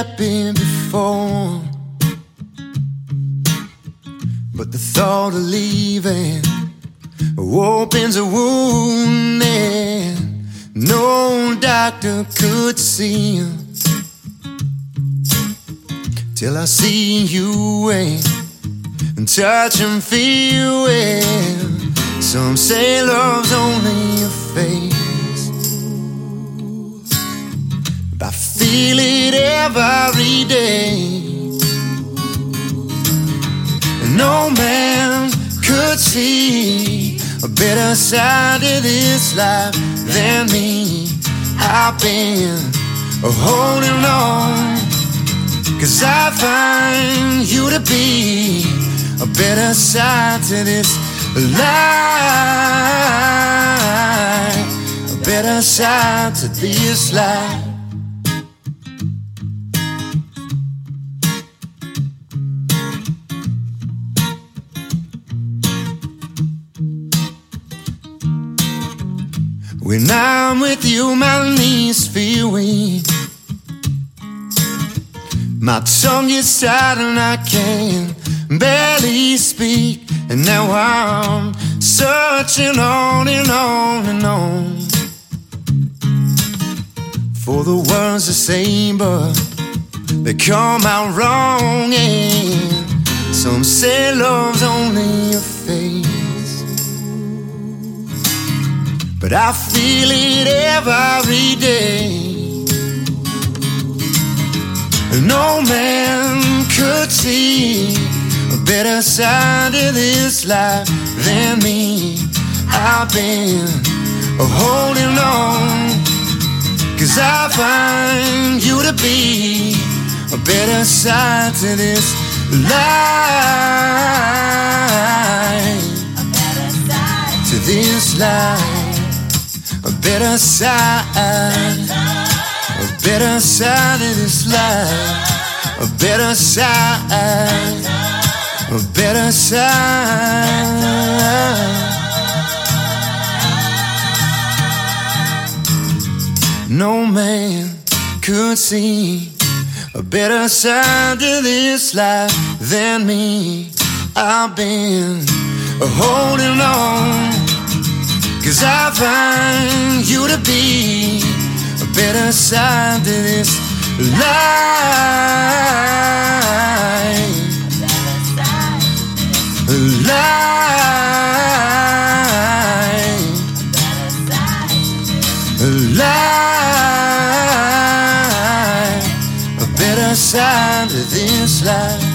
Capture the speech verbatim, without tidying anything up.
happy before, but the thought of leaving opens a wound that no doctor could see, till I see you and, and touch and feel well. Some say love's only a phase, but I feel it every day. No man could see a better side of this life than me. I've been holding on, 'cause I find you to be a better side to this life, a better side to this life. When I'm with you, my knees feel weak, my tongue is tied and I can barely speak. And now I'm searching on and on and on for the words to say, but they come out wrong. And some say love's only a phase, but I feel it every day. No man could see a better side of this life than me. I've been holding on, 'cause I find you to be a better side to this life, a better side to this life, a better side, a better side of this life, a better side, a better side. No man could see a better side to this life than me. I've been holding on, 'cause I find you to be a better side to this life, life, life, a better side to this life.